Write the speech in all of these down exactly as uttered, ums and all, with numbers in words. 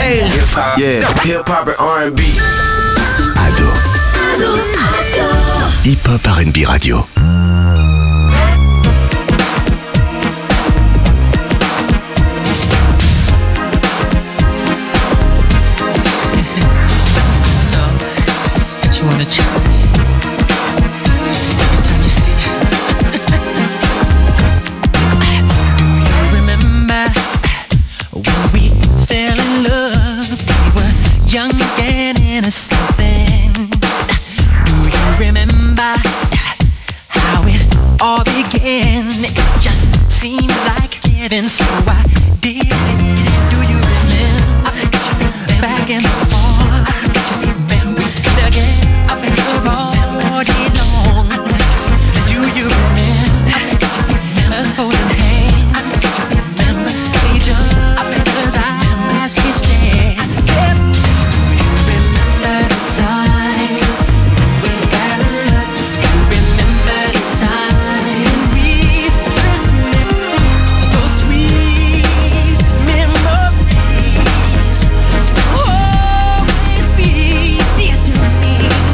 Hey, hip hop, yeah, hip hop and R and B. Ado. Ado, Ado. Hip hop R and B radio. You wanna try? Every time you see do you remember when we fell in love? We were young and innocent then. Do you remember how it all began? It just seemed like heaven, so I did it. Do you remember back in the fall? When we together all day long. Do you remember us holding hands? Remember each other's eyes we stared. Do you remember the time we fell in love? Do you remember the time we first met? Those sweet memories will always be dear to me.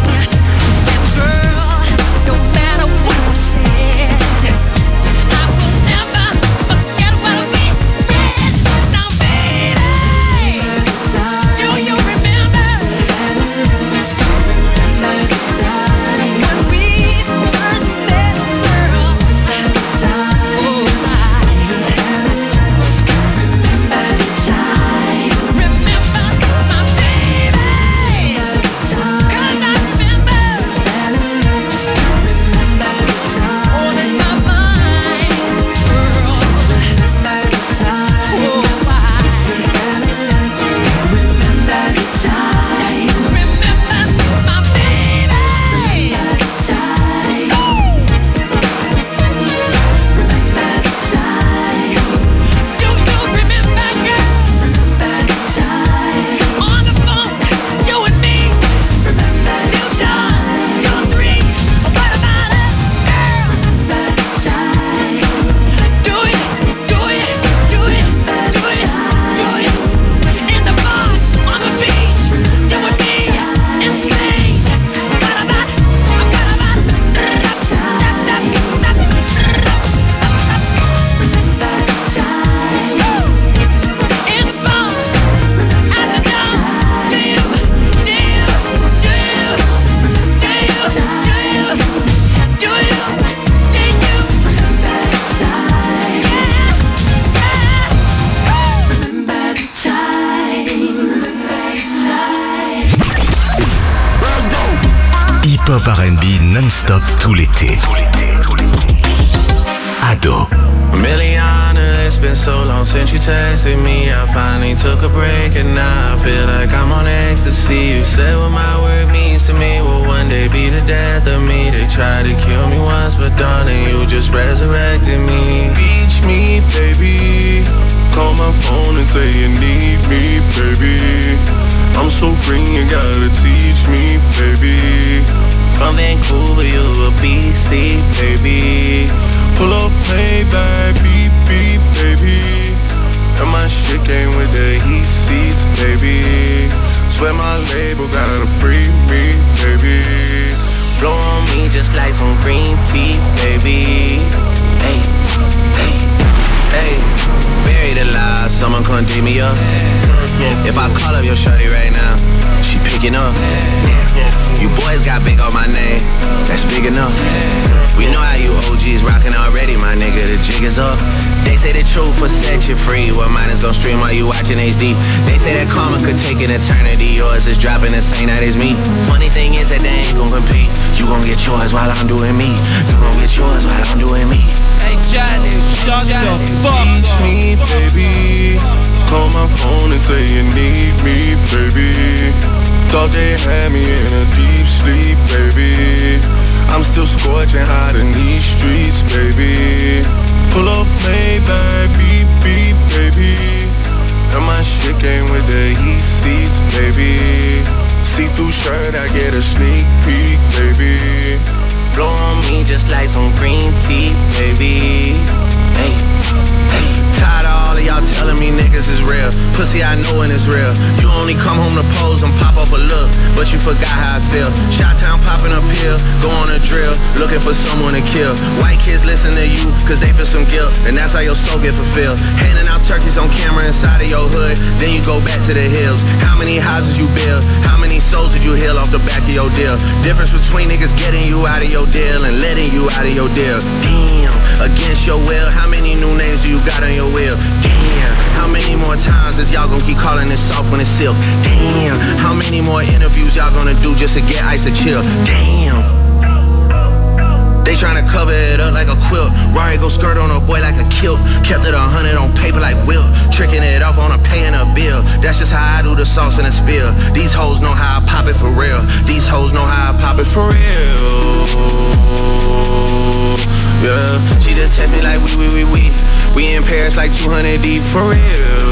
Hip-hop R and B non-stop tout l'été. Ado. Milliana, it's been so long since you texted me. I finally took a break and now I feel like I'm on ecstasy. You said what my work means to me will one day be the death of me. They tried to kill me once, but darling, you just resurrected me. Beach me, baby. Call my phone and say you need me, baby. I'm so green, you gotta teach me, baby. From Vancouver, you a B C, baby. Pull up, play back, beep, beep, baby. And my shit came with the heat seats, baby. Swear my label gotta free me, baby. Blow on me just like some green tea, baby. Hey, hey, hey. Buried alive, someone come dig me up. If I call up your shorty right now, she picking up. You boys got big on my name, that's big enough. We know how you O Gs rockin' already, my nigga, the jig is up. They say the truth will set you free, well mine is gon' stream while you watchin' H D. They say that karma could take an eternity, yours is dropping the same night as me. Funny thing is that they ain't gon' compete. You gon' get yours while I'm doing me. You gon' get yours while I'm doing me. Hey Johnny, shut the fuck up. Teach me, baby. Call my phone and say you need me, baby. Thought they had me in a deep sleep, baby. I'm still scorching hot in these streets, baby. Pull up, play back, beep, beep, baby. And my shit came with the heat seats, baby. See-through shirt, I get a sneak peek, baby. Blow on me just like some green tea, baby. Hey, hey. Tired of all of y'all telling me niggas is real. Pussy, I know when it's real. You only come home to pose and pop up a look, but you forgot how I feel. Shot-town popping a pill, go on a drill, looking for someone to kill. White kids listen to you, cause they feel some guilt, and that's how your soul get fulfilled. Handing out turkeys on camera inside of your hood, then you go back to the hills. How many houses you build? How many souls did you heal off the back of your deal? Difference between niggas getting you out of your deal and letting you out of your deal. Damn, against your will, how many new names do you got on your will? Damn, how many more times is y'all gonna keep calling it soft when it's silk? Damn, how many more interviews y'all gonna do just to get ice to chill? Damn. They tryna cover it up like a quilt. Rari go skirt on a boy like a kilt. Kept it a hundred on paper like Wilt. Tricking it off on a paying a bill. That's just how I do the sauce in a spill. These hoes know how I pop it for real. These hoes know how I pop it for real. Yeah, she just hit me like we, we, we, we. We in Paris like two hundred deep for real.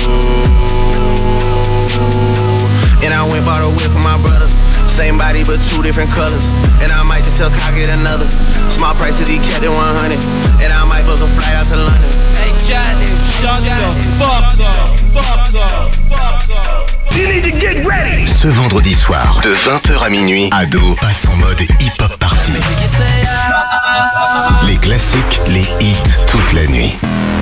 And I went bought a whip for my brother. Same body but two different colors. And I might just tell Kyle get another. Small price cause he kept it one hundred. And I might book a flight out to London. Hey Johnny, shut the fuck up, fuck up, fuck up. You need to get ready. Ce vendredi soir, de vingt heures à minuit, Ado passe en mode hip-hop party. Les classiques, les hits, toute la nuit.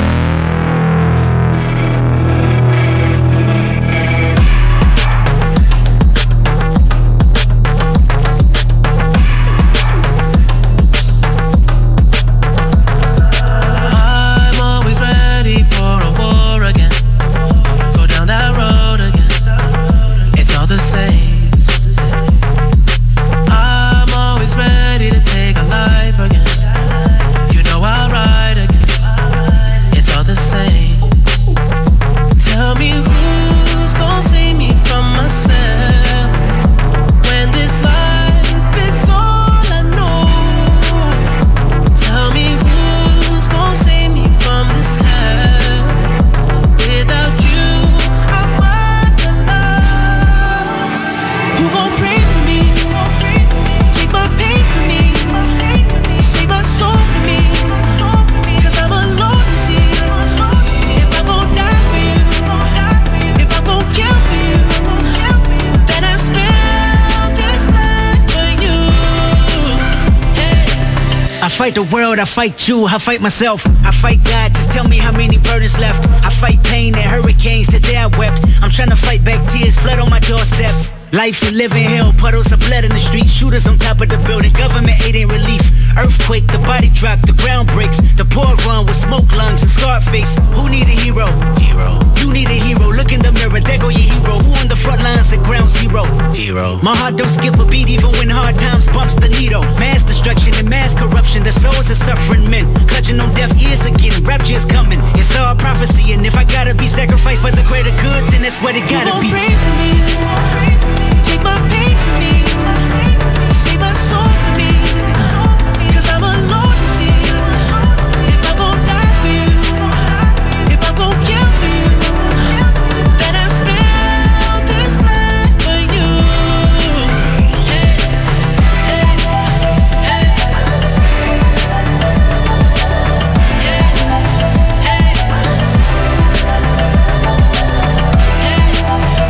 I fight the world, I fight you, I fight myself, I fight God, just tell me how many burdens left. I fight pain and hurricanes, today I wept. I'm trying to fight back tears, flood on my doorsteps. Life you live in hell, puddles of blood in the street, shooters on top of the building, government aid ain't relief. Earthquake, the body drop, the ground breaks, the poor run with smoke lungs and scarred face. Who need a hero? Hero. You need a hero, look in the mirror, there go your hero. Who on the front lines at ground zero? Hero. My heart don't skip a beat even when hard times bumps the needle. Mass destruction and mass corruption, the souls of suffering men, clutching on deaf ears again, rapture is coming. It's all prophecy, and if I gotta be sacrificed for the greater good, then that's what it gotta be. You gon' pray for me, take my pain for me, save my soul for me, cause I'm alone to see. If I'm gon' die for you, if I'm gon' kill for you, then I spill this blood for you. Hey, hey, hey, hey, hey, hey.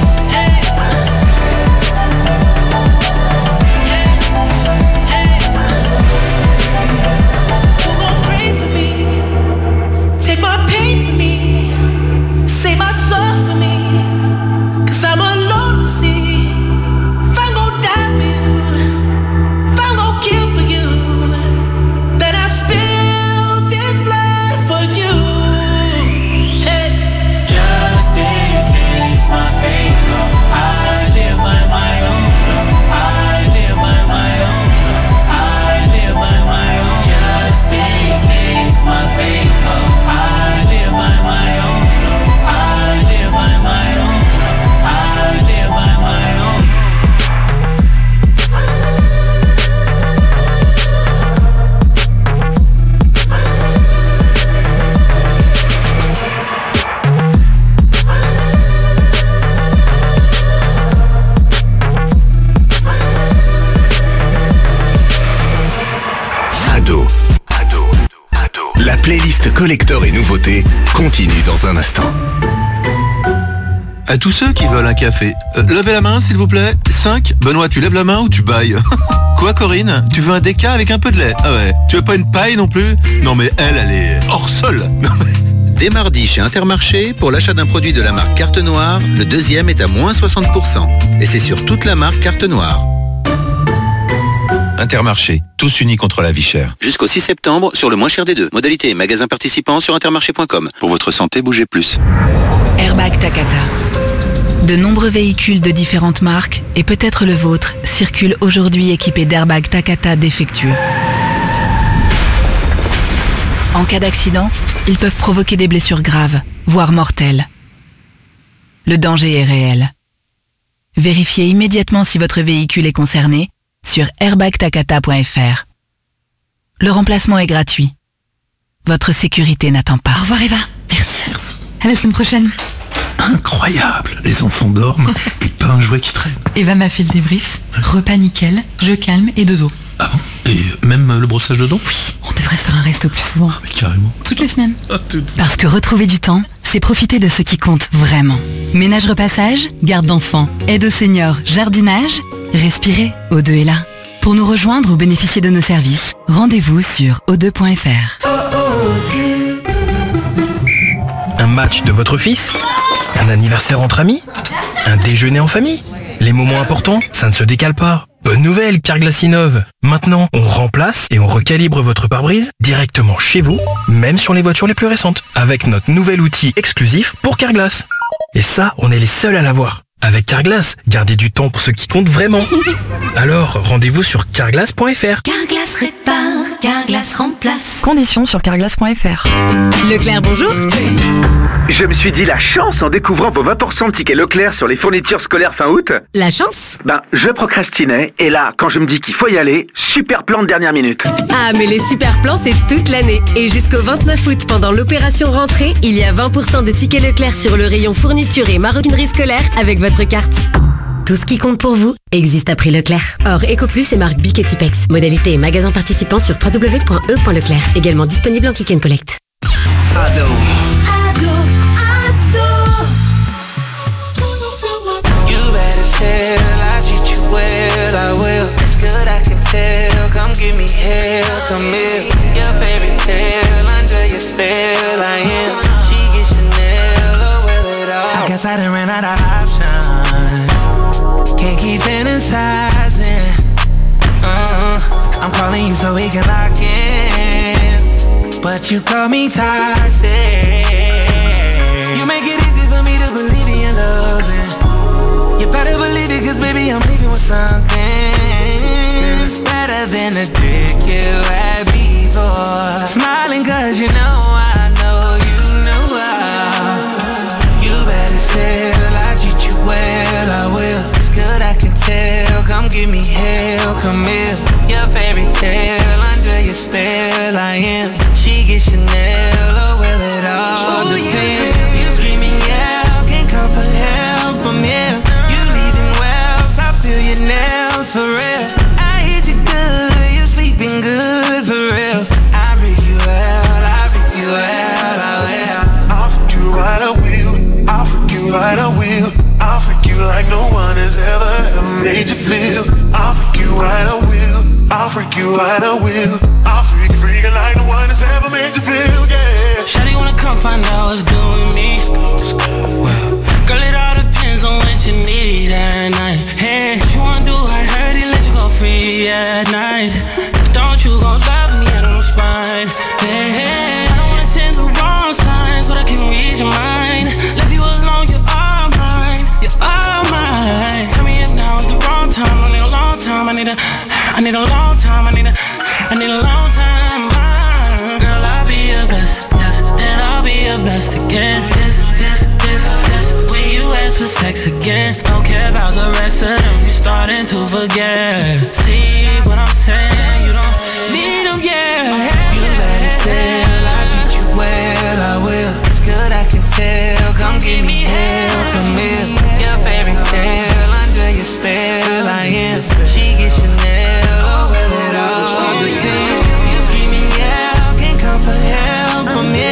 liste collector et nouveautés continue dans un instant. À tous ceux qui veulent un café, euh, levez la main s'il vous plaît. cinq. Benoît, tu lèves la main ou tu bailles? Quoi Corinne? Tu veux un déca avec un peu de lait? Ah ouais. Tu veux pas une paille non plus? Non mais elle, elle est hors sol. Non, mais... Dès mardi chez Intermarché, pour l'achat d'un produit de la marque Carte Noire, le deuxième est à moins soixante pour cent. Et c'est sur toute la marque Carte Noire. Intermarché, tous unis contre la vie chère. Jusqu'au six septembre, sur le moins cher des deux. Modalité et magasin participant sur intermarché point com. Pour votre santé, bougez plus. Airbag Takata. De nombreux véhicules de différentes marques, et peut-être le vôtre, circulent aujourd'hui équipés d'airbags Takata défectueux. En cas d'accident, ils peuvent provoquer des blessures graves, voire mortelles. Le danger est réel. Vérifiez immédiatement si votre véhicule est concerné sur airbag takata point f r. Le remplacement est gratuit. Votre sécurité n'attend pas. Au revoir Eva. Merci. À la semaine prochaine. Incroyable, les enfants dorment et pas un jouet qui traîne. Eva m'a fait le débrief. Repas nickel, jeu calme et dodo. Ah bon? Et même le brossage de dents? Oui, on devrait se faire un resto plus souvent. Ah mais carrément. Toutes les semaines. Ah, tout... Parce que retrouver du temps, c'est profiter de ce qui compte vraiment. Ménage repassage, garde d'enfants, aide aux seniors, jardinage. Respirez, O deux est là. Pour nous rejoindre ou bénéficier de nos services, rendez-vous sur o deux point f r. Un match de votre fils? Un anniversaire entre amis? Un déjeuner en famille? Les moments importants, ça ne se décale pas. Bonne nouvelle, Carglass innove. Maintenant, on remplace et on recalibre votre pare-brise directement chez vous, même sur les voitures les plus récentes, avec notre nouvel outil exclusif pour Carglass. Et ça, on est les seuls à l'avoir. Avec Carglass, gardez du temps pour ce qui compte vraiment. Alors, rendez-vous sur carglass point f r. Carglass répare, Carglass remplace. Conditions sur carglass point f r. Leclerc, bonjour. Je me suis dit la chance en découvrant vos vingt pour cent de tickets Leclerc sur les fournitures scolaires fin août. La chance? Ben, je procrastinais, et là, quand je me dis qu'il faut y aller, super plan de dernière minute. Ah, mais les super plans, c'est toute l'année. Et jusqu'au vingt-neuf août, pendant l'opération rentrée, il y a vingt pour cent de tickets Leclerc sur le rayon fourniture et maroquinerie scolaire avec votre carte. Tout ce qui compte pour vous existe à prix Leclerc. Or, EcoPlus et marque Bic et Tipex. Modalité et magasin participant sur w w w point e point leclerc. Également disponible en click and collect. Ado. Ado, ado. You better tell, I treat you well, I will. It's good, I can tell. Come give me hell, come here. Your fairy tale, under your spell, I am. She gets Chanel, oh well it all. I guess I done ran out of options. Can't keep fantasizing. Uh, I'm calling you so we can lock in, but you call me toxic. You make it easy for me to believe in your loving. You better believe it, cause baby I'm leaving with something. It's better than the dick you had before. Smiling cause you know I know you know how. You better tell, I treat you well, I will. It's good, I can tell, come give me hell, come here. Your fairy tale, under your spell I am. She gets Chanel, oh well it all Ooh, depends. yeah. You screaming yeah, can't call for help from here. You leaving wells, I feel your nails for real. I hit you good, you're sleeping good for real. I freak you out, I freak you out, I will. I'll freak you right, I will. I'll freak you right, I will. I'll freak you like no one has ever, ever made you feel. I'll freak you right, I will. I'll freak you right, I will. I'll freak, freak like no one has ever made you feel, yeah. Shawty wanna come find out what's good with me. Well, girl, it all depends on what you need at night. Hey, what you wanna do? I heard he let you go free at night. But don't you gon' love me out on the spine. Hey, hey, I don't wanna send the wrong signs, but I can read your mind. Leave you alone, you're all mine. You're all mine. Tell me if now is the wrong time. I need a long time. I need a, I need a long time. I need a, I need a long time. Girl, I'll be your best, yes, and I'll be your best again. Yes, yes, yes, yes. When you ask for sex again, don't care about the rest of them. You're starting to forget. See what I'm saying? You don't need them, yeah. You better tell, I treat you well, I will. It's good, I can tell. Come give me hell, come here. Your fairy tale, under your spell, I am. She gets Chanel, oh well it all depends. You screaming, yeah, can't come for help from me.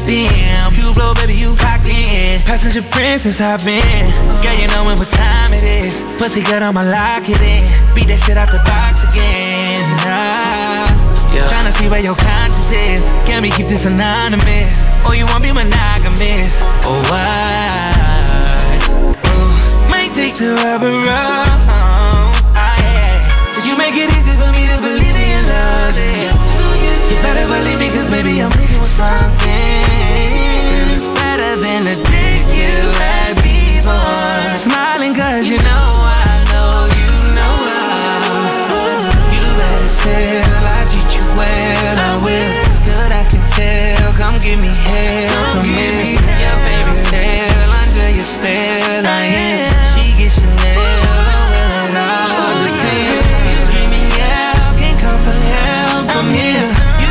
goddamn. You blow, baby, you locked in. Passenger princess, I've been. Girl, you knowin' what time it is. Pussy good, I'ma lock it in. Beat that shit out the box again. Nah. Yeah. Tryna see where your conscience is. Can we keep this anonymous? Or you want me monogamous? Or why? Ooh. Might take the rubber off. Ah, yeah. But you make it easy for me to believe in your love. Yeah. You better believe me, cause baby I'm leaving with something. It's better than the dick you had before. Smiling cause you know I know you know how. You better tell I treat you well, I will. It's good I can tell, come give me hell. Come, come give me hell. Your fairy tale, under your spell I am. She gets Chanel, oh well it all depends. You screaming out, can't come for help, I'm here.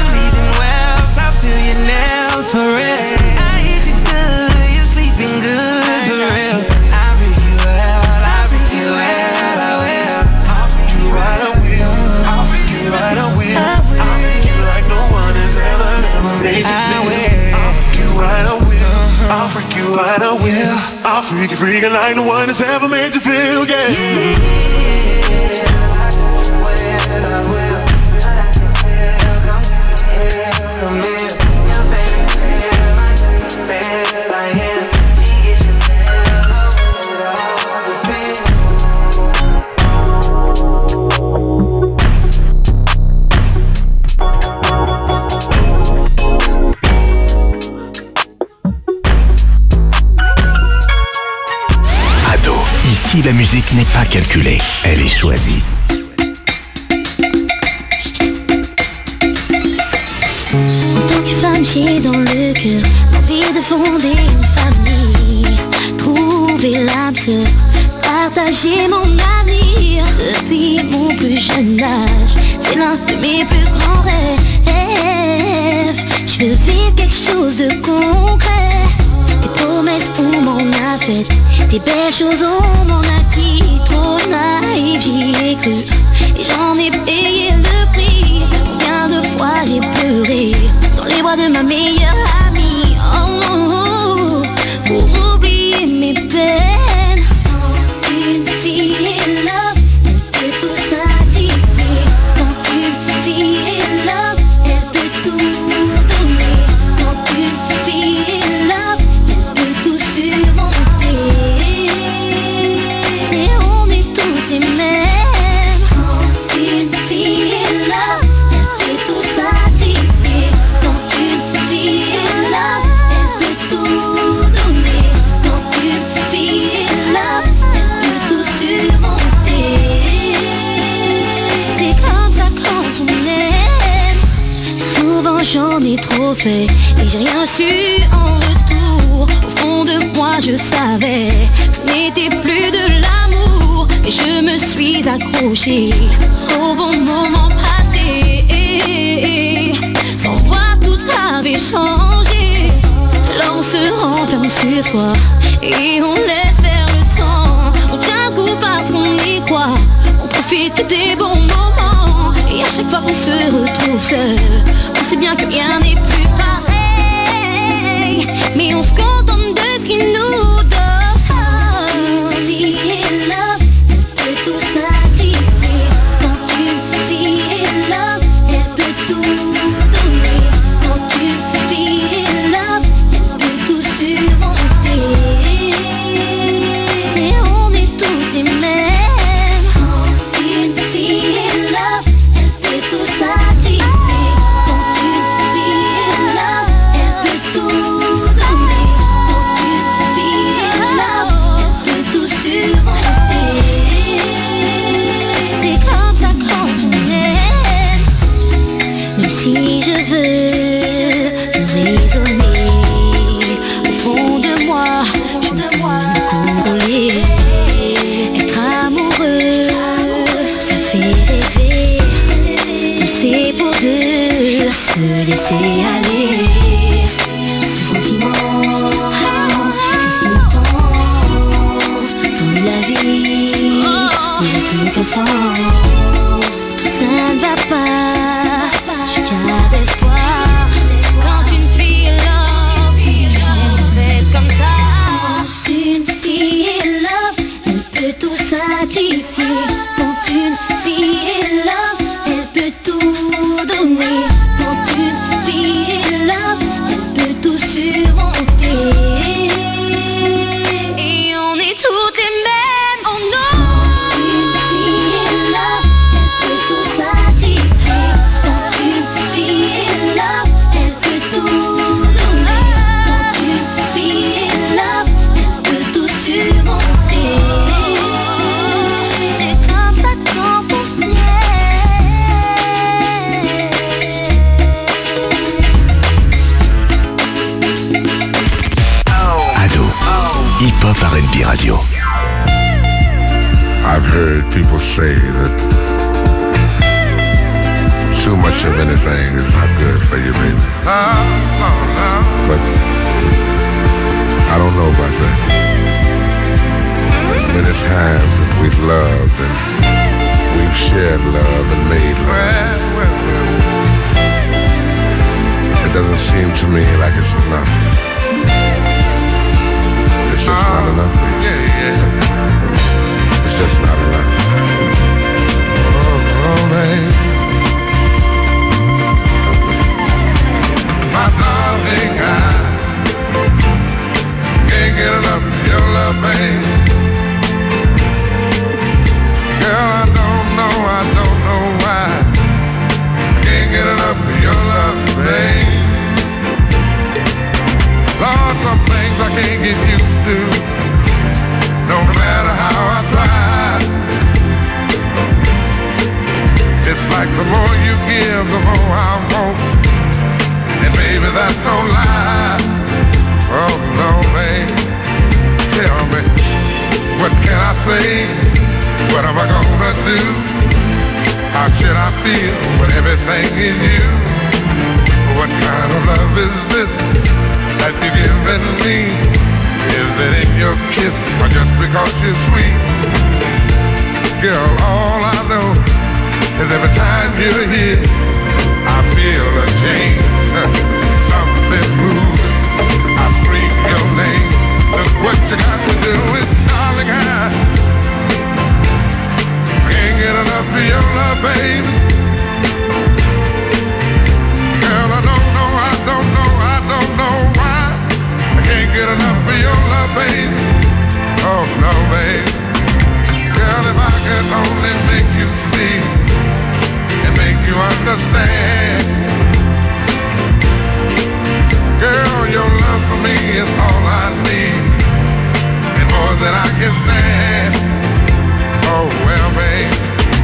For real, I eat you good, you sleeping good, for real. I freak you out, I freak you out, I will. I'll freak you right, I will. I'll freak you right, I will. I'll freak you like no one has ever, ever made you feel. I'll freak you right, I will. I'll freak you right, I will. I'll freak you, freaking like no one has ever made you feel, yeah. Yeah. I will. Ici, la musique n'est pas calculée, elle est choisie. En tant que femme, j'ai dans le cœur l'envie de fonder une famille, trouver l'âme sœur, partager mon avenir. Depuis mon plus jeune âge, c'est l'un de mes plus grands rêves. Je veux vivre quelque chose de concret. Des promesses qu'on m'en a faites, des belles choses on m'en a dit. Trop naïf, j'y ai cru et j'en ai payé le prix. Combien de fois j'ai pleuré dans les bras de ma meilleure amie, oh, oh, oh, pour oublier mes peines. Une fille in love, elle peut tout sacrifier. Quand une fille in love, elle peut tout donner. Quand une fille in love, elle peut tout surmonter. Et on est toutes les mêmes. Quand une fille in love, elle peut tout sacrifier. Quand une fille in love, elle peut tout donner. Quand une fille in love, elle peut tout surmonter. C'est comme ça quand on aime. Souvent j'en ai trop fait et j'ai rien su en retour. Au fond de moi je savais, ce n'était plus de l'amour. Et je me suis accrochée au bon moment passé, sans voir tout avait changé. Là on se renferme sur soi et on laisse faire le temps. On tient le coup parce qu'on y croit, on profite que des bons moments. Et à chaque fois qu'on se retrouve seul, on sait bien que rien n'est plus pareil, mais on se contente de ce qui nous donne. Une fille in love, elle peut tout sacrifier. Quand une fille in love, elle peut tout donner. Quand une fille in love, elle peut tout surmonter. Et on est toutes les mêmes. Quand une fille in love, elle peut tout sacrifier. Quand une fille in love, elle peut tout donner. Quand une fille in love, elle peut tout surmonter. C'est comme ça quand on aime. Même si je veux raisonner, au fond de moi, je ne peux me contrôler. Être amoureux, ça fait rêver. Mais c'est pour deux, se laisser aller. Ce sentiment si intense, sans lui la vie, il n'y a plus qu'un sens. Ça ne va pas, je garde espoir. Quand une fille love, sacrifier. Quand une fille est love, elle peut tout donner. Quand une fille est love, elle peut tout surmonter. Et on est toutes les mêmes, oh non. Quand une fille est love, elle peut tout sacrifier. Quand une fille est love, elle peut tout donner. Quand une fille est love, elle peut tout surmonter. C'est comme ça qu'on pense. Ado, hip-hop R and B radio. I've heard people say that too much of anything is not good for you, baby. But I don't know about that. As many times as we've loved and we've shared love and made love, it doesn't seem to me like it's enough. It's just not enough, baby. It's just not enough. Oh, oh, baby. My darling, I can't get enough of your love, baby. Girl, I don't know, I don't know why I can't get enough of your love, baby. Lord, some things I can't get used to, no matter how I try. It's like the more you give, the more I want. And baby, that's no lie. Oh no, babe. Tell me, what can I say? What am I gonna do? How should I feel with everything in you? What kind of love is this that you're giving me? Is it in your kiss or just because you're sweet? Girl, all I know is every time you're here, I feel a change, something moving. I scream your name. Look what you got to do with, darling, I can't get enough of your love, baby. Girl, I don't know, I don't know, I don't know why I can't get enough of your love, baby. Oh no, baby. Girl, if I could only make you see and make you understand. Girl, your love for me is all I need, and more than I can stand. Oh well, babe,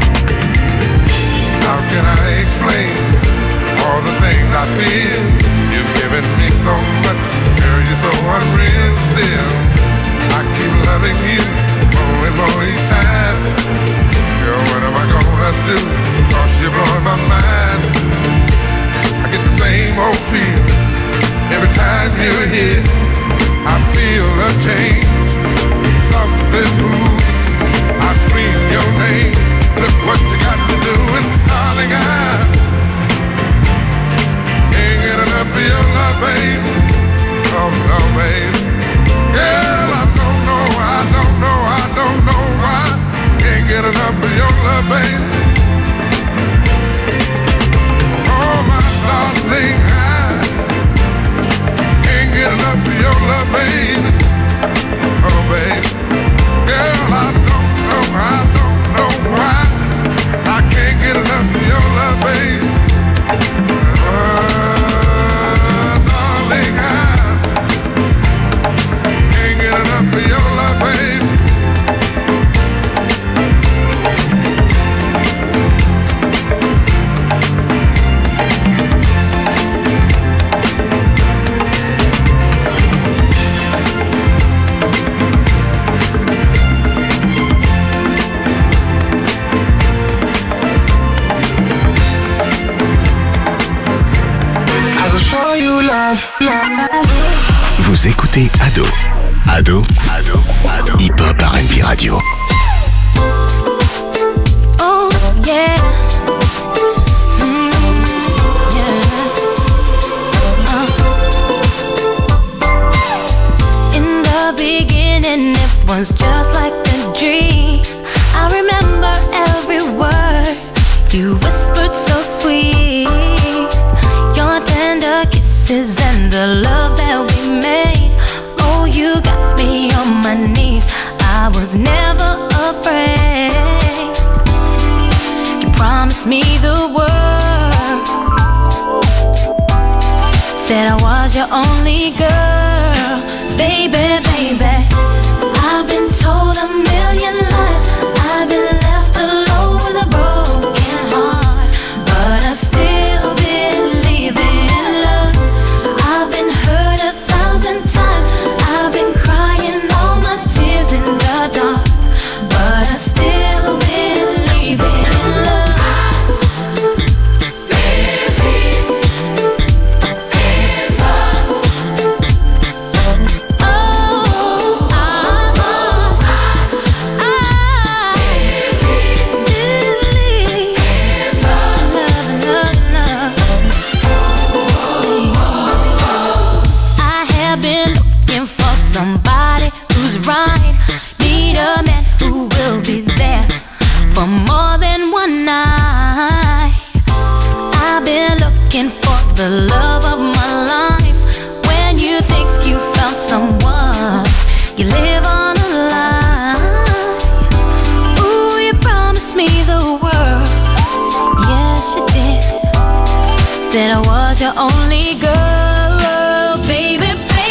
how can I explain all the things I feel? You've given me so much, girl, you're so unreal still. I keep loving you more and more each time. Girl, what am I gonna do? Cause you're blowing my mind. I get the same old feel every time you're here. I feel a change, something moves. I scream your name. Look what you got to do, and darling, I can't get enough of your love, babe. Oh no, babe. Girl, I don't know, I don't know, I don't know why can't get enough of your love, babe. Oh my darling, I can't get enough of your love, babe. Oh babe, girl, I don't know, I don't know why I can't get enough of your love, babe. Oh, darling, I can't get enough of your love, babe. Vous écoutez Ado. Ado. Ado. Ado. Hip-hop R and B radio. Oh yeah. Mm, yeah. Uh. In the beginning it was just like a dream. I only girl, baby, baby. I've been told a million lies. I've been left alone with a broken heart, but I still believe in love. I've been hurt a thousand times. I've been crying all my tears in the dark, but I still believe in love. Somebody who's right, need a man who will be there for more than one night. I've been looking for the love of my life. When you think you found someone, you live on a lie. Ooh, you promised me the world, yes you did. Said I was your only girl, baby.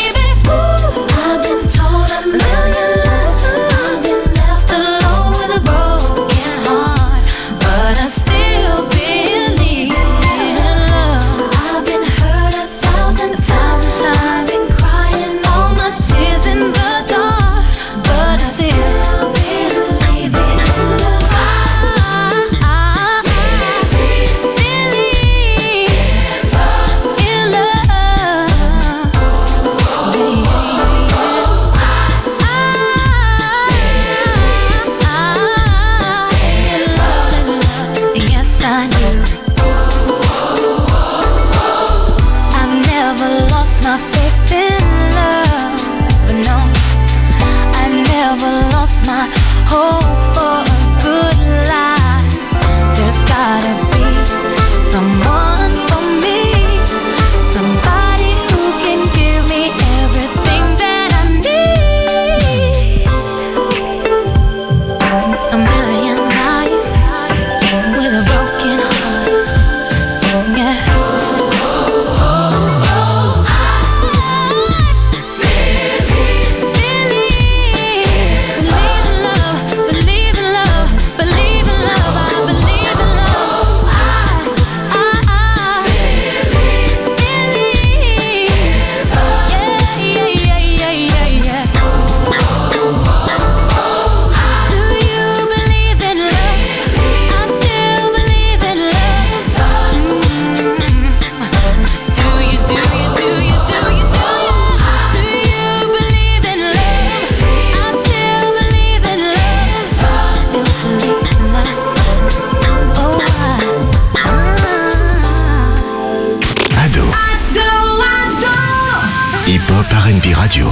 R and B Radio.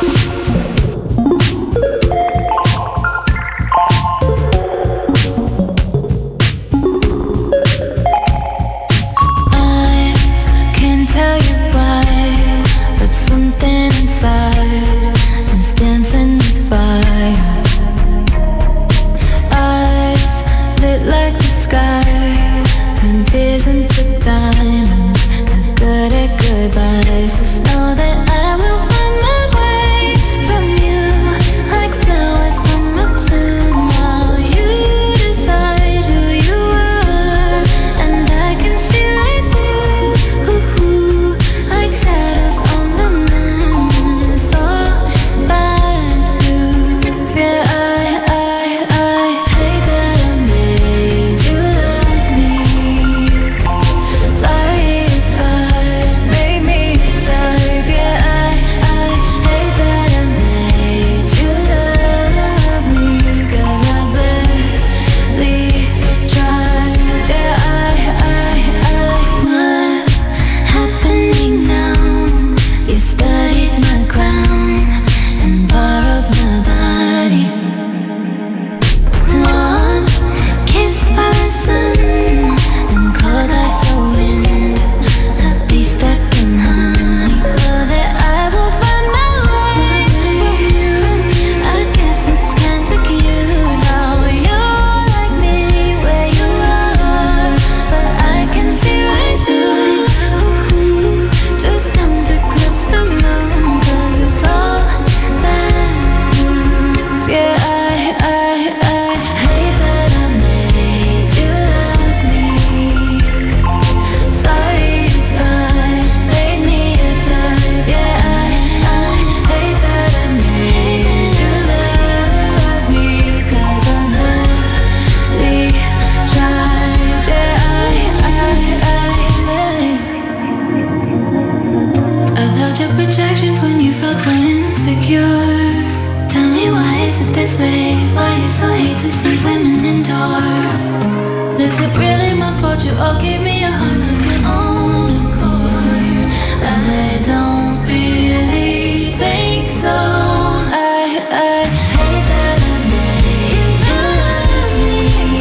I can't tell you why, but something inside is dancing with fire. Eyes lit like the sky, turn tears into diamonds. Not good at goodbyes, just know that I will find my way. to see women endure. Is it really my fault you all gave me a heart of your own accord? I don't really think so. I, I hate that I made you love me.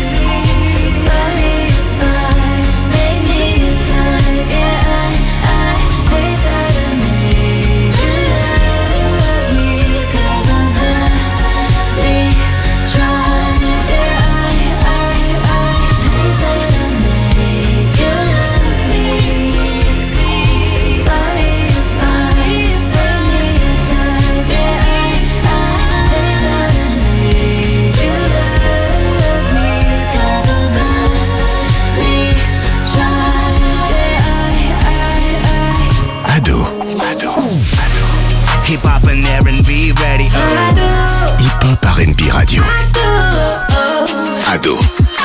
Sorry if I made me a type. Yeah, I, I hate that I made you love me. Cause I'm barely trying. Yeah, I, I, I hate that I made you love me. Sorry if I made me a type. Yeah, I, I hate that I made you love me. Cause I'm barely trying. Yeah, I, I, I Ado. Ado. Hip hop and R and B ready. Uh. Hip Hop R and B Radio. Ado.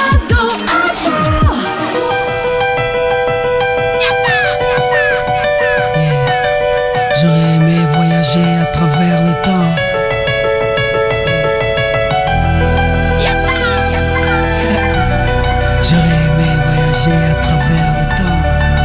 J'aurais aimé voyager à travers le temps. J'aurais aimé voyager à travers le temps.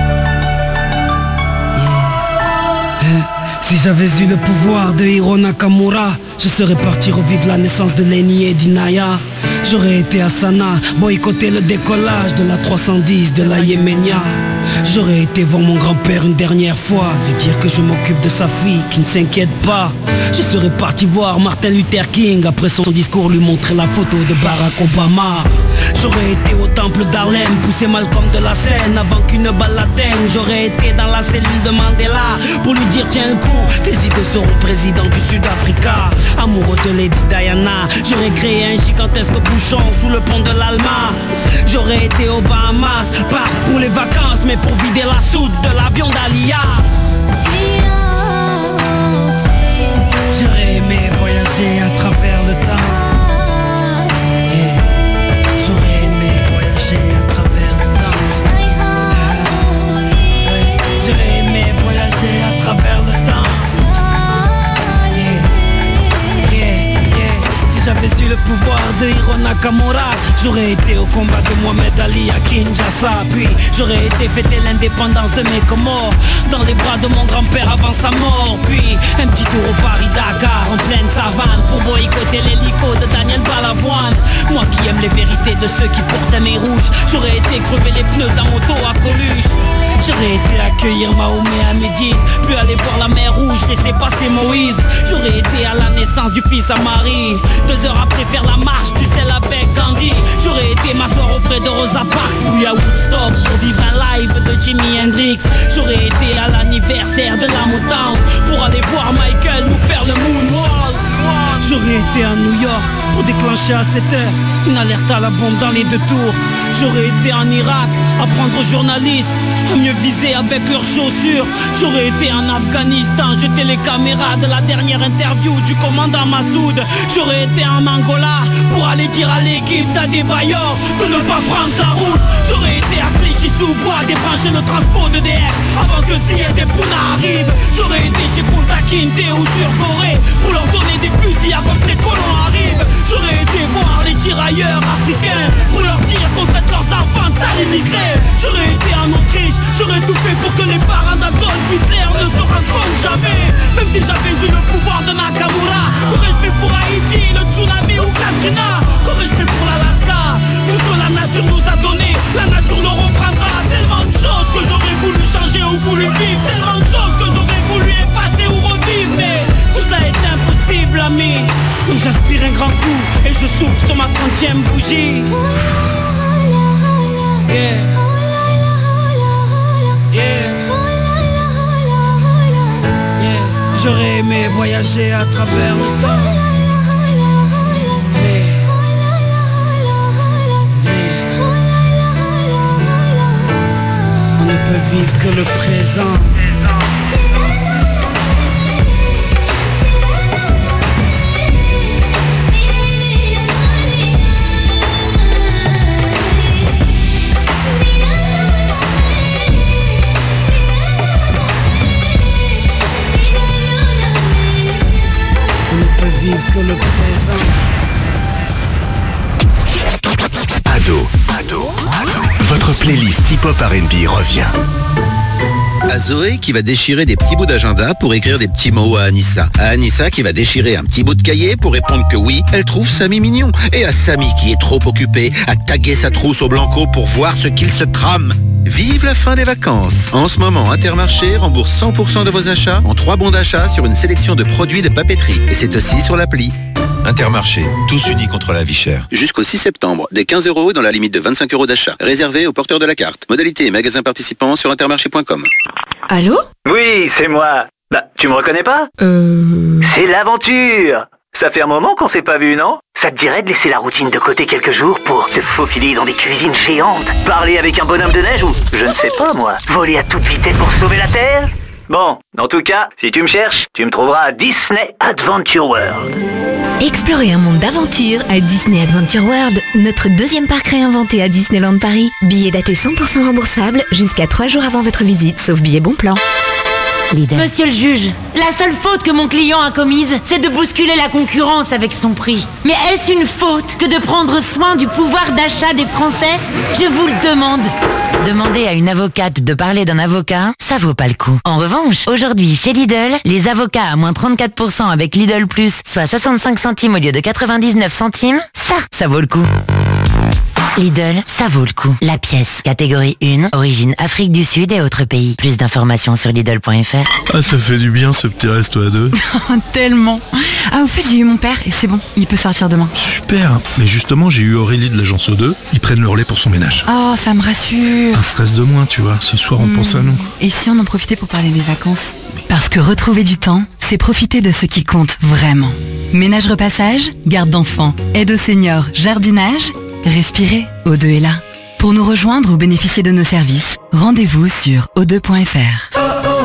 Yeah. Hein. Si j'avais eu le pouvoir de Hiro Nakamura, je serais parti revivre la naissance de Lenny et d'Inaya. J'aurais été à Sanaa, boycotter le décollage de la trois cent dix de la Yéménia. J'aurais été voir mon grand-père une dernière fois, lui dire que je m'occupe de sa fille, qui ne s'inquiète pas. Je serais parti voir Martin Luther King, après son discours lui montrer la photo de Barack Obama. J'aurais été au temple d'Harlem, pousser Malcolm de la scène avant qu'une balle l'atteigne. J'aurais été dans la cellule de Mandela pour lui dire tiens le coup, tes idées seront président du Sud-Africa. Amoureux de Lady Diana, j'aurais créé un gigantesque bouchon sous le pont de l'Alma. J'aurais été aux Bahamas, pas pour les vacances mais pour vider la soute de l'avion d'Alia. J'aurais aimé voyager à travers le temps. J'aurais aimé voyager à travers le temps. J'aurais aimé voyager à travers le temps. Yeah, yeah, yeah. Si j'avais eu le pouvoir de Hiro Nakamura, j'aurais été au combat de Mohamed Ali à Kinshasa. Puis j'aurais été fêter l'indépendance de mes Comores dans les bras de mon grand-père avant sa mort. Puis un petit tour au Paris-Dakar en pleine savane pour boycotter l'hélico de Daniel Balavoine. Moi qui aime les vérités de ceux qui portent un nez rouge, j'aurais été crever les pneus de la moto à Coluche. J'aurais été accueillir Mahomet à Médine, puis aller voir la mer rouge, laisser passer Moïse. J'aurais été à la naissance du fils à Marie, deux heures après faire la marche, tu sais, la bec Gandhi. J'aurais été m'asseoir auprès de Rosa Parks, puis à Woodstock pour vivre un live de Jimi Hendrix. J'aurais été à l'anniversaire de la Motown pour aller voir Michael nous faire le moonwalk. J'aurais été à New York pour déclencher à sept heures une alerte à la bombe dans les deux tours. J'aurais été en Irak, apprendre aux journalistes à mieux viser avec leurs chaussures. J'aurais été en Afghanistan, jeter les caméras de la dernière interview du commandant Massoud. J'aurais été en Angola pour aller dire à l'équipe d'Adebayor de ne pas prendre la route. J'aurais été à Clichy-sous-Bois, débrancher le transport de D F avant que Ziyad et Pouna arrivent. J'aurais été chez Kunta Kinte ou sur Corée pour leur donner des fusils avant que les colons arrivent. J'aurais été voir les tirailleurs africains pour leur dire qu'on traite leurs enfants de sales immigrés. J'aurais été en Autriche, j'aurais tout fait pour que les parents d'Adolf Hitler ne se rendent compte jamais. Même si j'avais eu le pouvoir de Nakamura, qu'aurais-je fait pour Haïti, le tsunami ou Katrina? Qu'aurais-je fait pour l'Alaska? Tout ce que la nature nous a donné, la nature nous reprendra. Tellement de choses que j'aurais voulu changer ou voulu vivre, tellement de choses que j'aurais voulu effacer ou revivre. Mais tout cela est impossible, ami. Donc j'aspire un grand coup et je souffle sur ma trentième bougie. Yeah. Yeah. Yeah. J'aurais aimé voyager à travers le temps. Mais, mais on ne peut vivre que le présent. vivre que le présent. playlist hip-hop R and B revient. À Zoé qui va déchirer des petits bouts d'agenda pour écrire des petits mots à Anissa. À Anissa qui va déchirer un petit bout de cahier pour répondre que oui, elle trouve Samy mignon. Et à Samy qui est trop occupé à taguer sa trousse au Blanco pour voir ce qu'il se trame. Vive la fin des vacances. En ce moment, Intermarché rembourse cent pour cent de vos achats en trois bons d'achat sur une sélection de produits de papeterie. Et c'est aussi sur l'appli. Intermarché, tous unis contre la vie chère. Jusqu'au six septembre, des quinze euros dans la limite de vingt-cinq euros d'achat. Réservé aux porteurs de la carte. Modalité et magasins participants sur intermarché point com. Allô? Oui, c'est moi. Bah, tu me reconnais pas? Euh... C'est l'aventure. Ça fait un moment qu'on s'est pas vu, non? Ça te dirait de laisser la routine de côté quelques jours pour te faufiler dans des cuisines géantes, parler avec un bonhomme de neige ou, je ne sais pas moi, voler à toute vitesse pour sauver la Terre? Bon, en tout cas, si tu me cherches, tu me trouveras à Disney Adventure World. Explorez un monde d'aventure à Disney Adventure World, notre deuxième parc réinventé à Disneyland Paris. Billets datés cent pour cent remboursables jusqu'à trois jours avant votre visite, sauf billets bon plan. Leader. Monsieur le juge, la seule faute que mon client a commise, c'est de bousculer la concurrence avec son prix. Mais est-ce une faute que de prendre soin du pouvoir d'achat des Français? Je vous le demande. Demander à une avocate de parler d'un avocat, ça vaut pas le coup. En revanche, aujourd'hui, chez Lidl, les avocats à moins trente-quatre pour cent avec Lidl Plus, soit soixante-cinq centimes au lieu de quatre-vingt-dix-neuf centimes, ça, ça vaut le coup. Lidl, ça vaut le coup. La pièce, catégorie un, origine Afrique du Sud et autres pays. Plus d'informations sur Lidl point F R. Ah, ça fait du bien ce petit resto à deux. Tellement. Ah, au fait, j'ai eu mon père et c'est bon, il peut sortir demain. Super. Mais justement, j'ai eu Aurélie de l'agence O deux. Ils prennent le relais pour son ménage. Oh, ça me rassure. Un stress de moins, tu vois. Ce soir, on mmh. pense à nous. Et si on en profitait pour parler des vacances? Parce que retrouver du temps, c'est profiter de ce qui compte vraiment. Ménage repassage, garde d'enfants, aide aux seniors, jardinage. Respirez, O deux est là. Pour nous rejoindre ou bénéficier de nos services, rendez-vous sur o deux point F R.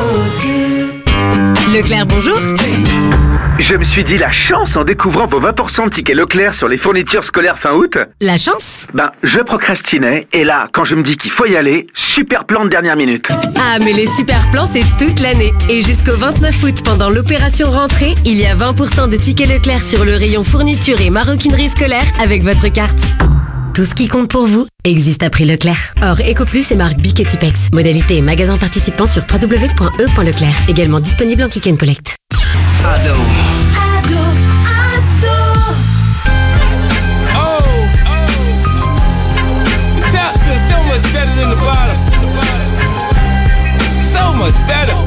Leclerc, bonjour. Je me suis dit la chance en découvrant vos vingt pour cent de tickets Leclerc sur les fournitures scolaires fin août. La chance? Ben, je procrastinais et là, quand je me dis qu'il faut y aller, super plan de dernière minute. Ah, mais les super plans, c'est toute l'année. Et jusqu'au vingt-neuf août, pendant l'opération rentrée, il y a vingt pour cent de tickets Leclerc sur le rayon fourniture et maroquinerie scolaire avec votre carte. Tout ce qui compte pour vous existe à prix Leclerc. Or, EcoPlus et marque Bic et Tipex. Modalité et magasin participant sur w w w point e point leclerc. Également disponible en click and collect. Ado. Ado, ado. Oh, oh. The top feels so much better than the bottom. So much better.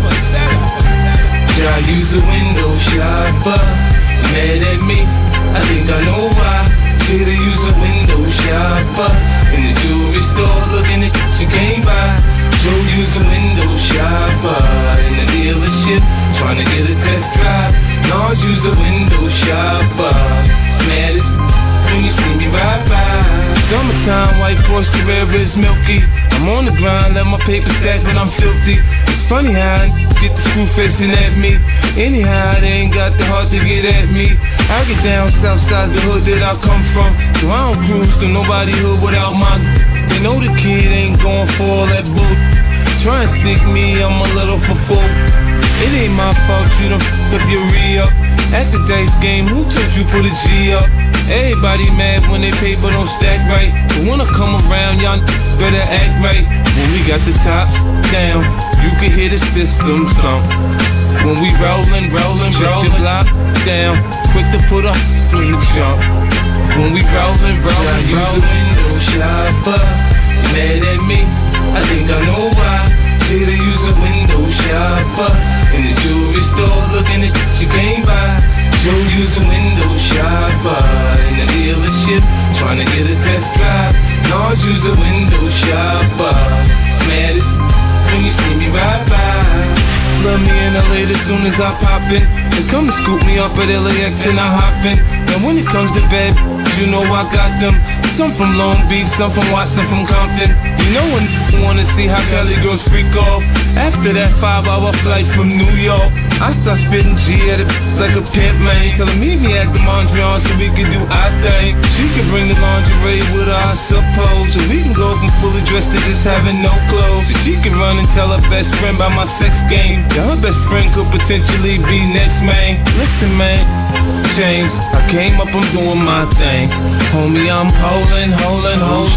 Should I use a window shopper? Mad at me? I think I know why. Should've used a window shopper in the jewelry store, looking at shit you can't buy. Should use a window shopper in the dealership, trying to get a test drive. No, use a window shopper. Mad as when you see me ride by. Summertime, white Porsche Carrera is milky. I'm on the grind, let my paper stack when I'm filthy. It's funny how I get the screw facing at me. Anyhow, they ain't got the heart to get at me. I get down south side the hood that I come from. So I don't cruise to nobody hood without my. They know the kid ain't going for all that boot. Try and stick me, I'm a little for full. It ain't my fault you done f***ed up your re-up. At the dice game, who told you put a G up? Everybody mad when they paper don't stack right. But when I come around, y'all better act right. When we got the tops down, you can hear the system thump. When we rollin', rollin', rollin', your block down, quick to put a in the jump. When we rollin', rollin', use a window shopper. Mad at me? I think I know why. Should've used a window shopper in the jewelry store, looking at shit you can't buy. Should use a window shopper in the dealership, trying to get a test drive. No, use a window shopper. Mad as when you see me ride by. Love me in L A as soon as I pop in. They come and scoop me up at L A X and I hop in. And when it comes to bed, you know I got them. Some from Long Beach, some from Watson, from Compton. You know when you wanna see how Cali girls freak off. After that five hour flight from New York, I start spitting G at it like a pimp, man. Tell her meet me at the Mondrian so we can do our thing. She can bring the lingerie with her, I suppose. So we can go from fully dressed to just having no clothes. So she can run and tell her best friend about my sex game. Yeah, her best friend could potentially be next, man. Listen, man, James, I came up, I'm doing my thing. Homie, I'm holding, holding, holding.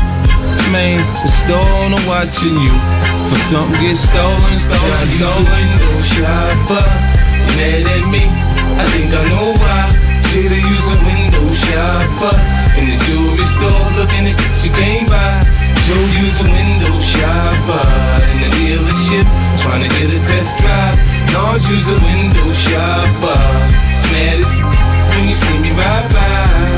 Man, the store no watching you. For something get stolen, stolen, stolen. Window shopper, mad at me. I think I know why. Did I use a window shopper in the jewelry store, looking at shit you can't buy. Joe use a window shopper in the dealership, trying to get a test drive. Nars use a window shopper. Mad as when you see me ride by.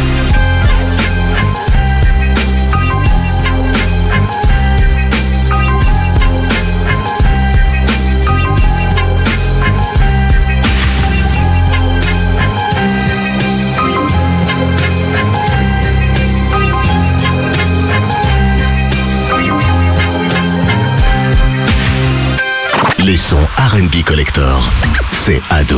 Les sons R and B Collector, c'est Ado.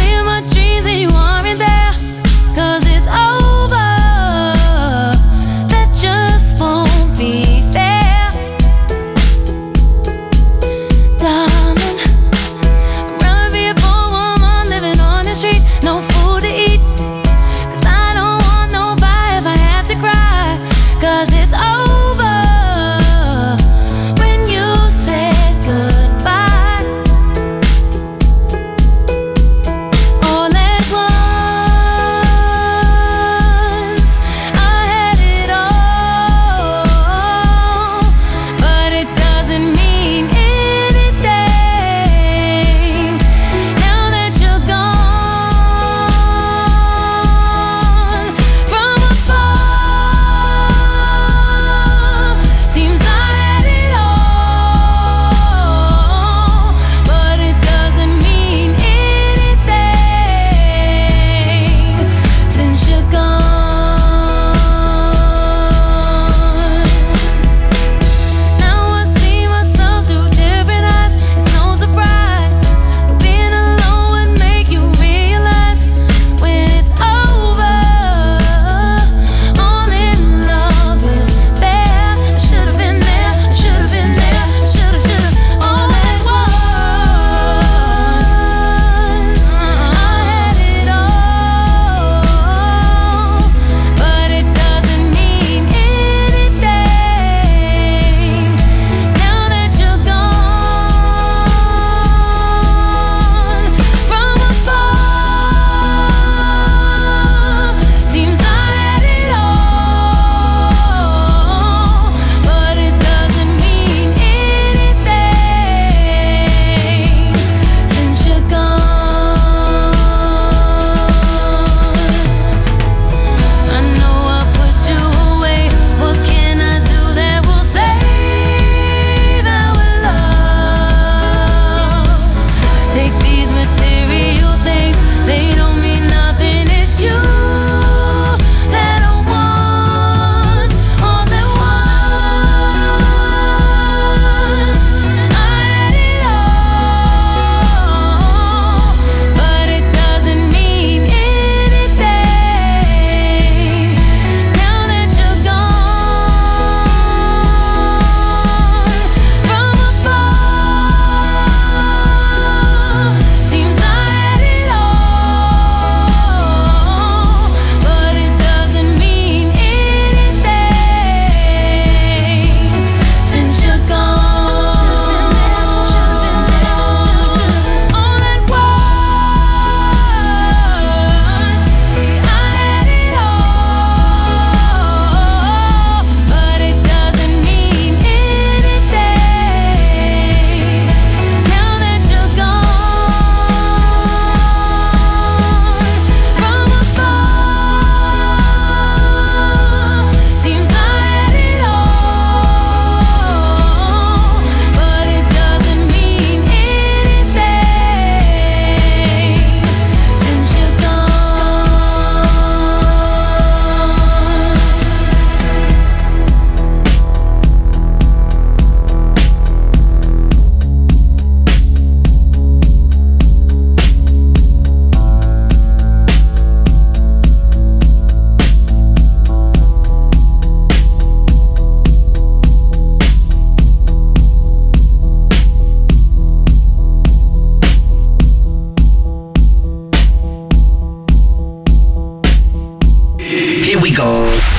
Dreams and you aren't there, 'cause it's over.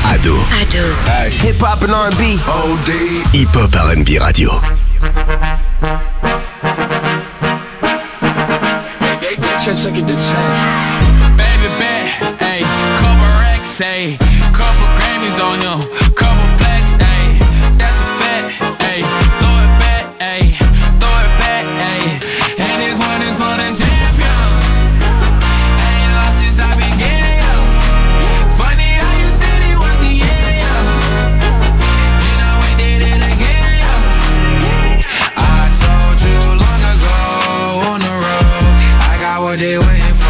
Ado. Ado. Hip Hop and R and B. O D. Hip Hop R and B Radio. Baby bet, ayy, couple racks, ayy, couple Grammys on him, couple plaques, ayy, that's a fact, ayy, throw it back, ayy, throw it back, ayy, and this one is for the champion. Ain't lost since I began, yo. Funny how you said it was the end, yo. Then I went did it again, yo. I told you long ago on the road, I got what they waiting for.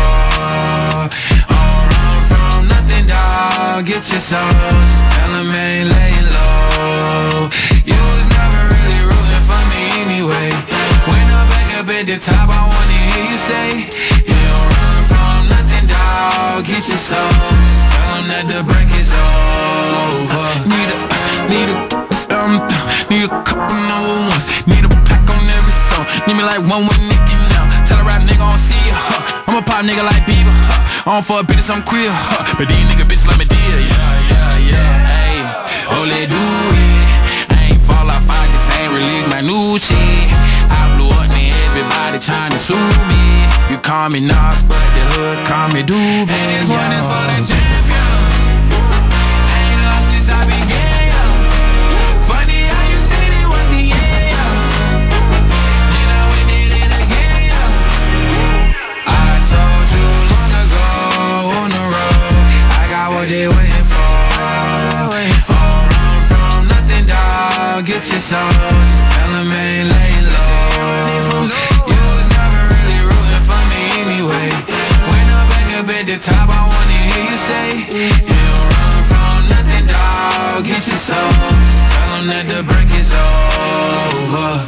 Get your soul, just tell him I ain't laying low. You was never really rooting for me anyway. When I'm back up at the top, I wanna hear you say, you don't run from nothing, dawg. Get your soul, just tell him that the break is over. Need a, need a, um, need a couple number ones. Need a pack on every song. Need me like one with Nicki now. Tell a rap nigga I don't see ya, huh. I'm a pop nigga like Bieber, huh. I don't fuck bitches, I'm queer, huh. But these nigga bitches like me dear, yeah, yeah, yeah, ayy. Oh, let do it. I ain't fall off, I just ain't release my new shit. I blew up, man, everybody tryna sue me. You call me Nas, but the hood call me Doobie. And this one is for the champion. Ain't lost since I began, yo. Funny how you said it was the end, yo. Then I went did it again, yo. I told you long ago on the road, I got what they waiting for. Don't run from nothing, dawg. Get your soul, just tell him I ain't laying low. You was never really rooting for me anyway. When I'm back up at the top, I wanna hear you say, you don't run from nothing, dawg. Get your soul, just tell him that the break is over.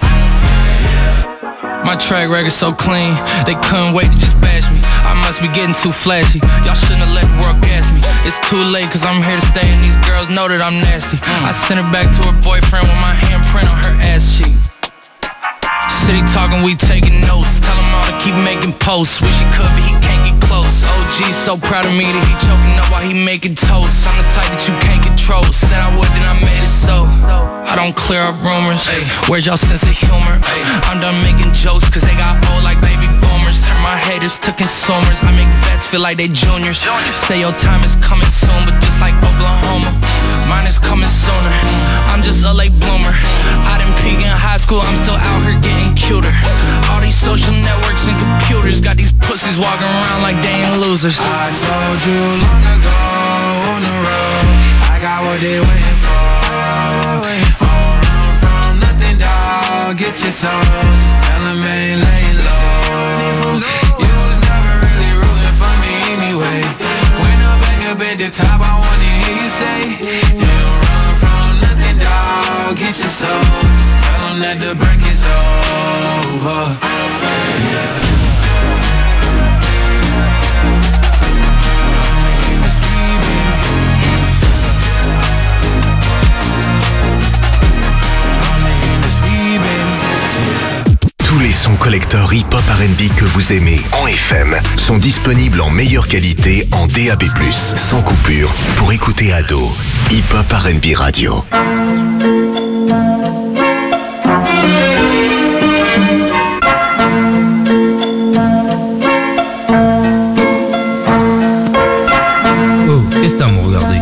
My track record so clean, they couldn't wait to just bash me. I must be getting too flashy, y'all shouldn't have let the world gas me. It's too late cause I'm here to stay and these girls know that I'm nasty. I sent her back to her boyfriend with my handprint on her ass cheek. City talking, we taking notes. Tell him all to keep making posts. Wish he could, but he can't get close. O G so proud of me that he choking up while he making toast. I'm the type that you can't control. Said I would, then I made it so. I don't clear up rumors. Ay, where's y'all sense of humor? Ay, I'm done making jokes cause they got old like baby boomers. Turn my haters to consumers. I make vets feel like they juniors. Say your time is coming soon, but just like Oklahoma, mine is coming sooner. I'm just a late bloomer. I didn't peak in high school, I'm still out here getting cuter. All these social networks and computers got these pussies walking around like they ain't losers. I told you long ago on the road, I got what they waiting for. Don't run from nothing, dawg. Get your soul, just tell him I ain't laying low. You was never really rooting for me anyway. When I'm back up at the top, I wanna hear you say, you don't run from nothing, dawg. Get your soul, just tell him that the break is over. Tous les sons collector hip-hop R and B que vous aimez en F M sont disponibles en meilleure qualité en D A B plus, sans coupure, pour écouter Ado. Hip-hop R and B Radio. Oh, qu'est-ce que t'as à me regarder?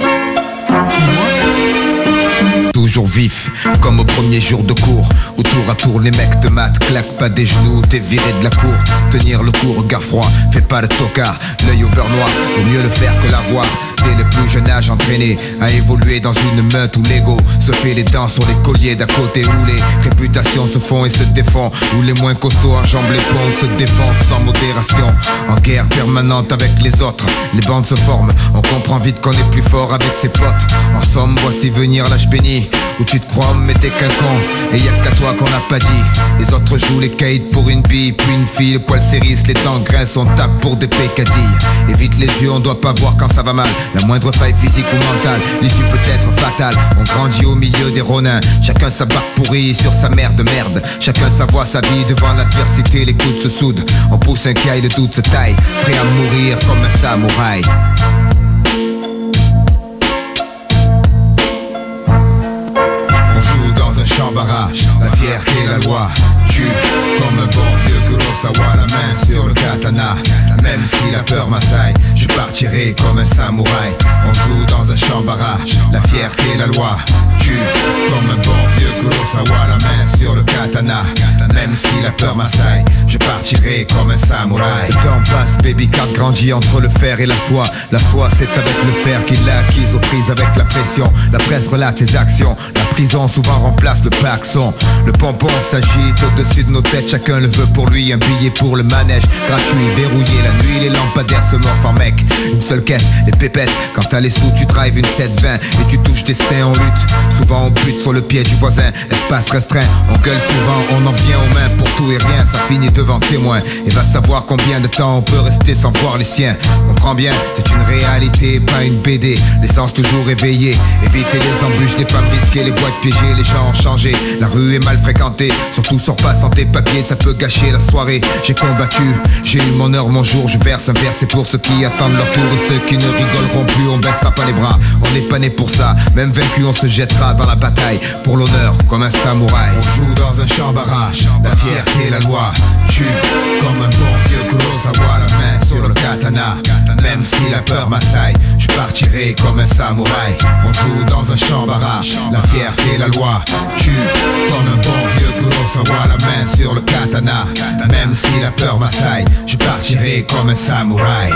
Toujours vif, comme au premier jour de cours, où tour à tour les mecs te matent, claquent pas des genoux, t'es viré de la cour. Tenir le coup, regard froid, fais pas le tocard, l'œil au beurre noir, vaut mieux le faire que l'avoir. Dès le plus jeune âge entraîné à évoluer dans une meute où l'ego se fait les dents sur les colliers d'à côté, où les réputations se font et se défont, où les moins costauds enjambent les ponts, se défoncent sans modération, en guerre permanente avec les autres. Les bandes se forment, on comprend vite qu'on est plus fort avec ses potes. En somme, voici venir l'âge béni, où tu te crois mais t'es qu'un con, et y'a qu'à toi qu'on n'a pas dit. Les autres jouent les caïds pour une bille, puis une fille, le poil s'érisse, les dents grincent, on tape pour des pécadilles. Évite les yeux, on doit pas voir quand ça va mal. La moindre faille physique ou mentale, l'issue peut être fatale. On grandit au milieu des ronins, chacun sa barque pourrie sur sa mère de merde. Chacun sa voix, sa vie, devant l'adversité, les coudes se soudent. On pousse un caille, le doute se taille, prêt à mourir comme un samouraï. la loi. Tue comme un bon vieux Kurosawa, la main sur le katana. Même si la peur m'assaille, je partirai comme un samouraï. On joue dans un chambara, la fierté, la loi. Tue comme un bon vieux Kurosawa, la main sur le katana. Même si la peur m'assaille, je partirai comme un samouraï. Le temps passe, baby card grandit entre le fer et la foi. La foi c'est avec le fer qu'il l'a acquise aux prises avec la pression. La presse relate ses actions, la prison souvent remplace le paxon. Le pompon s'agite au-dessus de nos têtes, chacun le veut pour lui. Un billet pour le manège, gratuit, verrouillé la nuit. Les lampadaires se morfent en mec, une seule quête, les pépettes. Quand t'as les sous tu drives une sept vingt et tu touches tes seins en lutte. Souvent on bute sur le pied du voisin, espace restreint. On gueule souvent, on en vient aux mains pour tout et rien. Ça finit devant témoin et va savoir combien de temps on peut rester sans voir les siens. Comprends bien, c'est une réalité, pas une B D. L'essence toujours éveillée, éviter les embûches, les femmes risquées, les boîtes piégées. Les gens ont changé, la rue est mal fréquentée. Surtout sors pas sans tes papiers, ça peut gâcher la soirée. J'ai combattu, j'ai eu mon heure, mon jour. Je verse un verre, c'est pour ceux qui attendent leur tour. Et ceux qui ne rigoleront plus, on baissera pas les bras. On n'est pas né pour ça, même vaincu on se jettera dans la bataille. Pour l'honneur, comme un samouraï. On joue dans un chambara, la fierté, la loi. Tue comme un bon vieux Kurosawa, la main sur le katana. Même si la peur m'assaille, je partirai comme un samouraï. On joue dans un chambara, la fierté, la loi. Tue comme un bon vieux Kurosawa, la main sur le katana. Même si la peur m'assaille, je partirai comme un samouraï.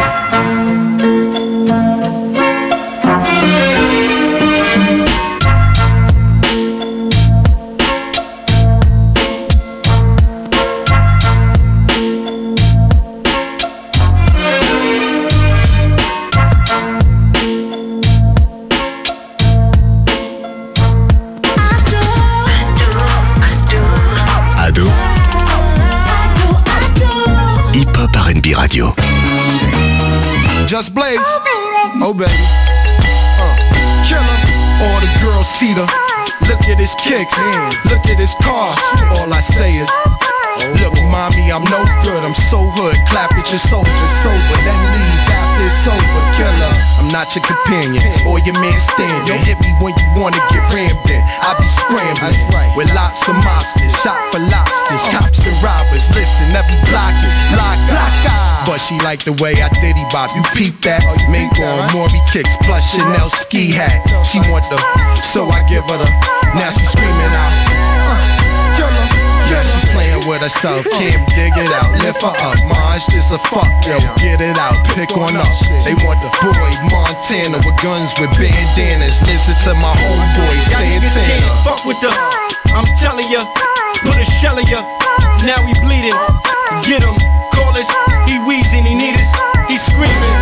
Radio. Just Blaze. Oh baby. Uh, killer. All the girls see the. Look at his kicks. Look at his car. All I say is, look, mommy, I'm no good. I'm so hood. Clap at your soldier sober, then leave after it's over. Killer. I'm not your companion or your man stand. Don't hit me when you wanna get rammed in. I be scrambling with lots of mobsters, shot for lobsters, cops and robbers. Listen, every block is block, block. But she like the way I diddy bop. You peep that? Mink on Maury kicks plus Chanel ski hat. She want the, so I give her the. Now she screaming out. Yeah, she playing with herself. Can't dig it out. Lift her up. Mine's just a fuck, yo. Get it out. Pick on up. They want the boy Montana with guns with bandanas. Listen to my homeboy Santana. Fuck with the. I'm telling ya. Put a shell in ya. Now we bleeding. Get him. Call us. He wheezing. He need us. He screaming.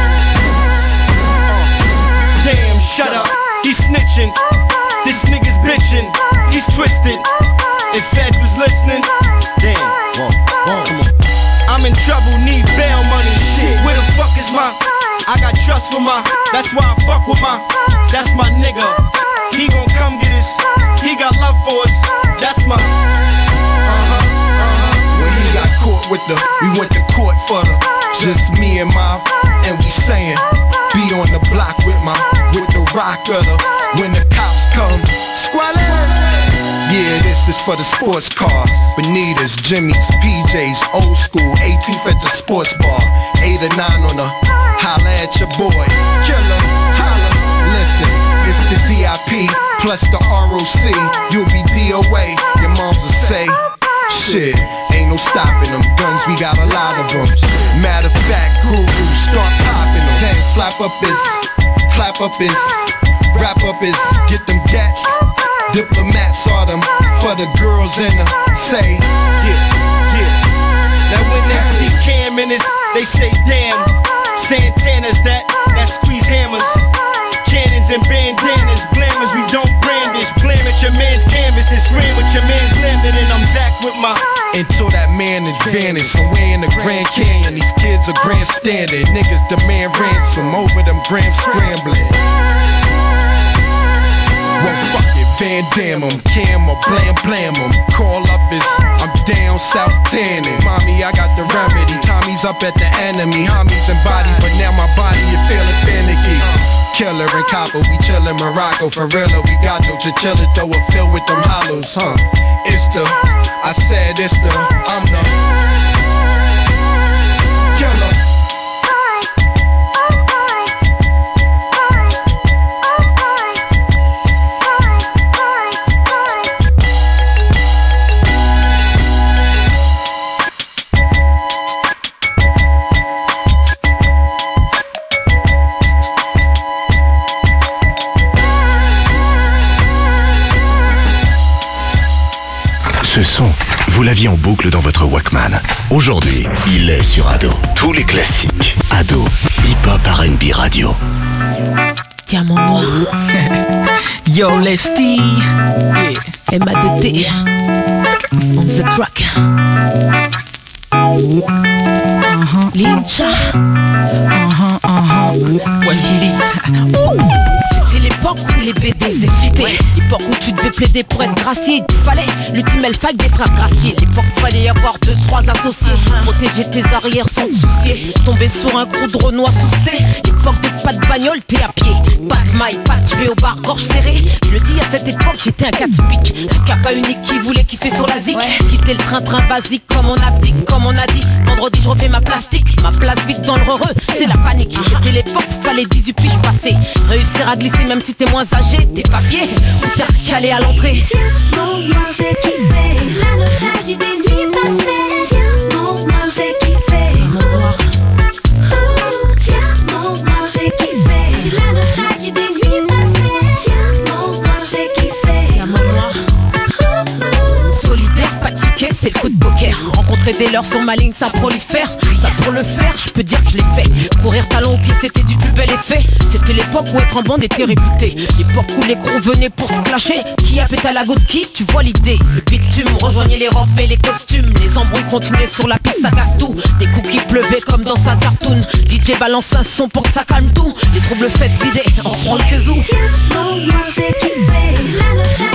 Damn, shut up. He snitching. This nigga's bitching. He's twisted. If Fed was listening, damn, whoa, whoa, come on. I'm in trouble, need bail money. Shit, where the fuck is my? I got trust for my. That's why I fuck with my. That's my nigga. He gon' come get us. He got love for us. That's my. Uh-huh, uh-huh. When he got caught with the, we went to court for the. Just me and my, and we saying, be on the block with my, with the rock of the. When the cops come, squalor. Yeah, this is for the sports cars. Bonitas, Jimmy's, P J's, old school, eighteenth at the sports bar. Eight or nine on the holla at your boy. Killer, holla. Listen, it's the D I P plus the R O C. You'll be D O A. Your moms will say, shit, ain't no stopping them. Guns, we got a lot of them. Matter of fact, guru, start popping them. Then slap up his, clap up his, wrap up his, get them gats. Diplomats are them for the girls in the say, yeah, yeah. Now when they see Cam in this, they say damn. Santana's that, that squeeze hammers. Cannons and bandanas, blammers, we don't brandish. Blam at your man's canvas, then scream with your man's landed. And I'm back with my. Until that man advantage, somewhere in the Grand Canyon, these kids are grandstanding. Niggas demand ransom over them grand scrambling. Well, fuck it, Van Damme 'em, Cam or Blam Blam 'em. Call up is, I'm down south tanning. Mommy, I got the remedy. Tommy's up at the enemy. Homies and body, but now my body is feeling finicky. Killer and copper, we chillin' Morocco. For real, we got no chinchilla, though it filled with them hollows, huh? It's the, I I said it's the, I'm the killer. Ce son, vous l'aviez en boucle dans votre Walkman. Aujourd'hui, il est sur Ado. Tous les classiques. Ado, hip-hop R and B radio. Diamant noir. Yo, Lesty. Yeah. M A D T. On the track. Uh-huh. Lincha. Uh-huh, uh-huh. Voici C'était l'époque où les B D faisaient flipper, ouais. L'époque où tu devais plaider pour être gracié. Il fallait l'ultime elfac des frères Gracier. L'époque où fallait y avoir deux, trois associés. uh-huh. Protéger tes arrières sans te soucier. Tomber sur un gros de Renoir sous C. L'époque de pas de bagnole, t'es à pied. Pas de maille, pas de cheveux au bar, gorge serrée. Je le dis, à cette époque j'étais un cas typique. Un cas pas unique qui voulait kiffer sur la zik, ouais. Quitter le train-train basique comme on abdique, comme on a dit. Vendredi je refais ma plastique. Ma place vite dans le heureux, c'est la panique. uh-huh. C'était l'époque où fallait dix-huit piges passer. Réussir à glisser même si t'es moins âgé. Tes papiers ou t'es recalé à l'entrée. Tiens, mon moi j'ai kiffé la nostalgie des nuits passées. Tiens, mon moi j'ai kiffé. Tiens, mon noir. Oh, tiens, mon moi j'ai kiffé la nostalgie des nuits passées. Tiens, mon moi j'ai kiffé. Tiens, mon noir. Solidaire, pas de ticket, c'est le coup de poker. Rencontrer des leurs sur ma ligne, ça prolifère. Ça pour le faire, je peux dire que je l'ai fait. Courir talon au pied, c'était du plus bel effet. C'était l'époque où être en bande était réputé. L'époque où les gros venaient pour se clasher. Qui a pété à la go de qui, tu vois l'idée. Le bitume rejoignait les robes et les costumes. Les embrouilles continuaient sur la piste, ça casse tout. Des coups qui pleuvaient comme dans sa cartoon. D J balance un son pour que ça calme tout. Les troubles faits vider, en prendre que zou. Tiens, mon moi j'ai kiffé la nostalgie